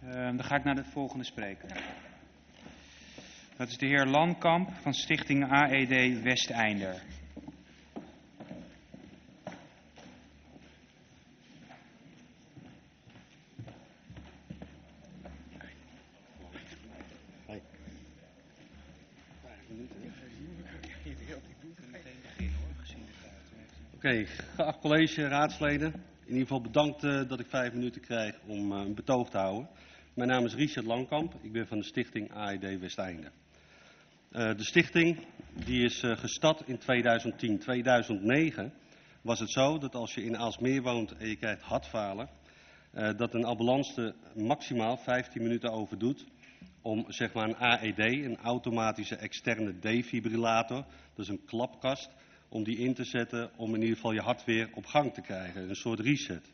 Dan ga ik naar de volgende spreker. Dat is de heer Lamkamp van Stichting AED Westeinder. Oké, geacht college, raadsleden. In ieder geval bedankt dat ik 5 minuten krijg om een betoog te houden. Mijn naam is Richard Lamkamp, ik ben van de Stichting AED Westeinder. De stichting die is gestart in 2010. 2009 was het zo dat als je in Aalsmeer woont en je krijgt hartfalen, dat een ambulance maximaal 15 minuten over doet om zeg maar een AED, een automatische externe defibrillator, dat is een klapkast, om die in te zetten om in ieder geval je hart weer op gang te krijgen. Een soort reset.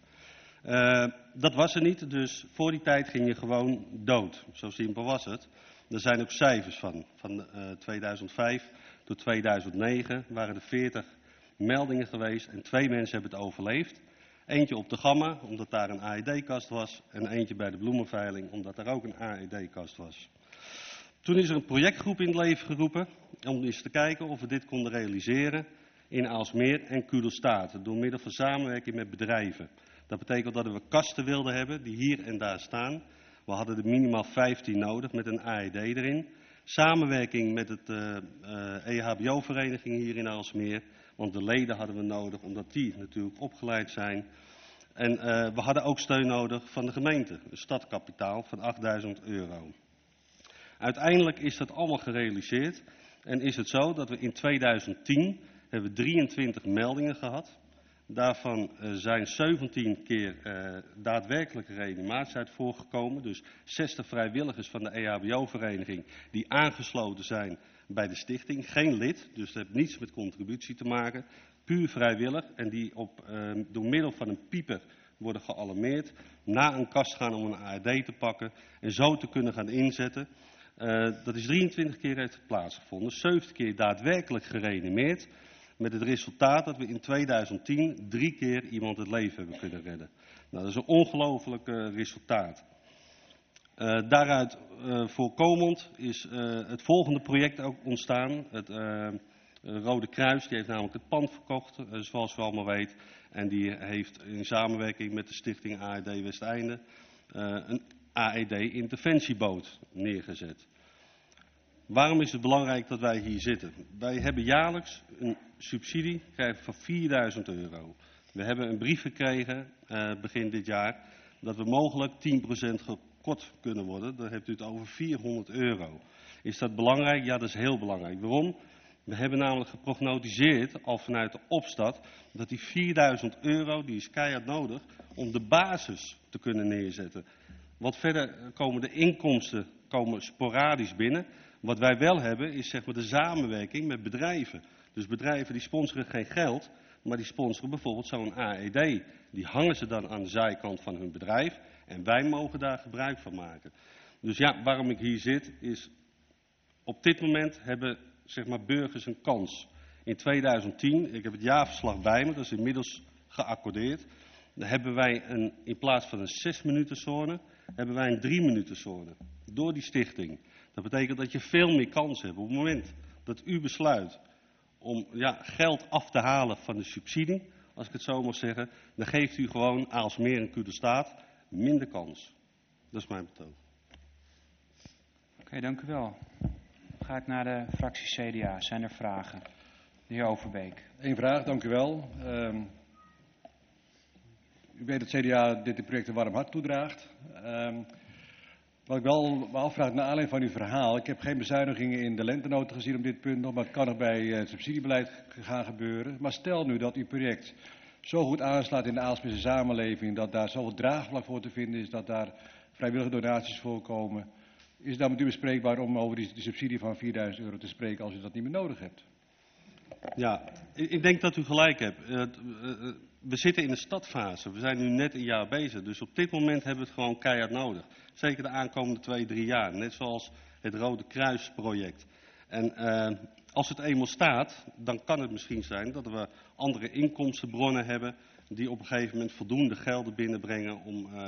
Dat was er niet, dus voor die tijd ging je gewoon dood. Zo simpel was het. Er zijn ook cijfers van. Van 2005 tot 2009 waren er 40 meldingen geweest en 2 mensen hebben het overleefd. Eentje op de Gamma, omdat daar een AED-kast was. En eentje bij de bloemenveiling, omdat daar ook een AED-kast was. Toen is er een projectgroep in het leven geroepen om eens te kijken of we dit konden realiseren in Aalsmeer en Kudelstaart, door middel van samenwerking met bedrijven. Dat betekent dat we kasten wilden hebben die hier en daar staan. We hadden er minimaal 15 nodig met een AED erin. Samenwerking met het EHBO-vereniging hier in Aalsmeer, want de leden hadden we nodig omdat die natuurlijk opgeleid zijn. En we hadden ook steun nodig van de gemeente, een stadkapitaal van €8.000. Uiteindelijk is dat allemaal gerealiseerd en is het zo dat we in 2010 hebben 23 meldingen gehad. Daarvan zijn 17 keer daadwerkelijke reanimatie uit voorgekomen. Dus 60 vrijwilligers van de EHBO-vereniging die aangesloten zijn bij de stichting. Geen lid, dus dat heeft niets met contributie te maken. Puur vrijwillig en die door middel van een pieper worden gealarmeerd. Naar een kast gaan om een AED te pakken en zo te kunnen gaan inzetten. Dat is 23 keer heeft plaatsgevonden. 70 keer daadwerkelijk gereanimeerd. Met het resultaat dat we in 2010 3 keer iemand het leven hebben kunnen redden. Nou, dat is een ongelooflijk resultaat. Daaruit voorkomend is het volgende project ook ontstaan. Het Rode Kruis die heeft namelijk het pand verkocht, zoals u allemaal weet. En die heeft in samenwerking met de stichting AED Westeinder een AED-interventieboot neergezet. Waarom is het belangrijk dat wij hier zitten? Wij hebben jaarlijks een subsidie krijgen van €4.000. We hebben een brief gekregen begin dit jaar dat we mogelijk 10% gekort kunnen worden. Dan hebt u het over €400. Is dat belangrijk? Ja, dat is heel belangrijk. Waarom? We hebben namelijk geprognotiseerd al vanuit de opstart dat die €4.000 die is keihard nodig om de basis te kunnen neerzetten. Want verder komen de inkomsten sporadisch binnen. Wat wij wel hebben is zeg maar de samenwerking met bedrijven. Dus bedrijven die sponsoren geen geld, maar die sponsoren bijvoorbeeld zo'n AED. Die hangen ze dan aan de zijkant van hun bedrijf en wij mogen daar gebruik van maken. Dus ja, waarom ik hier zit is, op dit moment hebben zeg maar burgers een kans. In 2010, ik heb het jaarverslag bij me, dat is inmiddels geaccordeerd. Dan hebben wij in plaats van een 6-minuten zone, hebben wij een 3-minuten zone. Door die stichting. Dat betekent dat je veel meer kans hebt. Op het moment dat u besluit om geld af te halen van de subsidie, als ik het zo mag zeggen, dan geeft u gewoon Aalsmeer en Kudelstaart minder kans. Dat is mijn betoog. Oké, dank u wel. Dan ga ik naar de fractie CDA. Zijn er vragen? De heer Overbeek. Eén vraag, dank u wel. U weet dat CDA dit project een warm hart toedraagt. Wat ik wel afvraag naar aanleiding van uw verhaal. Ik heb geen bezuinigingen in de lentenoten gezien op dit punt nog, maar het kan nog bij het subsidiebeleid gaan gebeuren. Maar stel nu dat uw project zo goed aanslaat in de Aalsmeerse samenleving, dat daar zoveel draagvlak voor te vinden is, dat daar vrijwillige donaties voorkomen. Is het dan met u bespreekbaar om over die subsidie van €4.000 te spreken als u dat niet meer nodig hebt? Ja, ik denk dat u gelijk hebt. We zitten in de startfase. We zijn nu net een jaar bezig. Dus op dit moment hebben we het gewoon keihard nodig. Zeker de aankomende 2-3 jaar. Net zoals het Rode Kruis project. En als het eenmaal staat, dan kan het misschien zijn dat we andere inkomstenbronnen hebben die op een gegeven moment voldoende gelden binnenbrengen om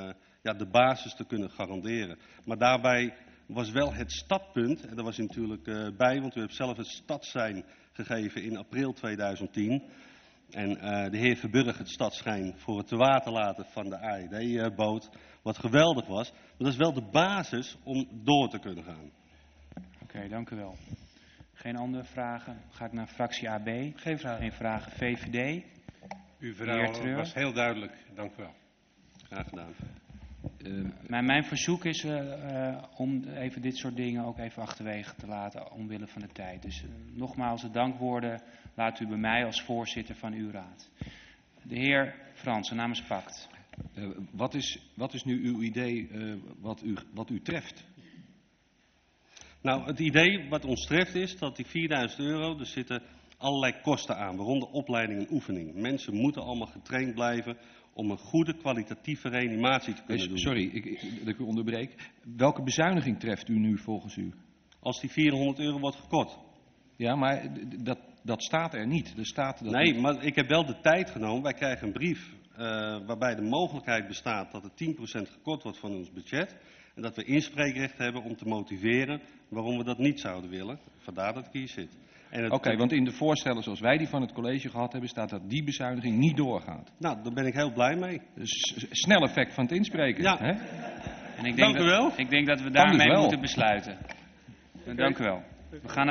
de basis te kunnen garanderen. Maar daarbij was wel het startpunt, en daar was u natuurlijk bij, want u hebt zelf het stadssein gegeven in april 2010. En de heer Verburg het stadsschijn voor het te water laten van de AED-boot, wat geweldig was. Maar dat is wel de basis om door te kunnen gaan. Oké, dank u wel. Geen andere vragen? Ga ik naar fractie AB? Geen vragen. Geen vragen. VVD? Uw verhaal was heel duidelijk. Dank u wel. Graag gedaan. Mijn verzoek is om even dit soort dingen ook even achterwege te laten omwille van de tijd. Dus nogmaals de dankwoorden laat u bij mij als voorzitter van uw raad. De heer Fransen namens Pact. Wat is nu uw idee wat u treft? Nou, het idee wat ons treft is dat die 4000 euro, er zitten allerlei kosten aan, waaronder opleiding en oefening. Mensen moeten allemaal getraind blijven om een goede kwalitatieve reanimatie te kunnen doen. Sorry, dat ik u onderbreek. Welke bezuiniging treft u nu volgens u? Als die 400 euro wordt gekort. Ja, maar dat staat er niet. Er staat dat Nee, niet. maar ik heb wel de tijd genomen. Wij krijgen een brief waarbij de mogelijkheid bestaat dat er 10% gekort wordt van ons budget. En dat we inspreekrecht hebben om te motiveren waarom we dat niet zouden willen. Vandaar dat ik hier zit. Oké, want in de voorstellen zoals wij die van het college gehad hebben, staat dat die bezuiniging niet doorgaat. Nou, daar ben ik heel blij mee. Dus snel effect van het inspreken. Ja. Hè? En ik denk Dank u wel. Ik denk dat we dus daarmee wel. moeten besluiten. Dank u wel. We gaan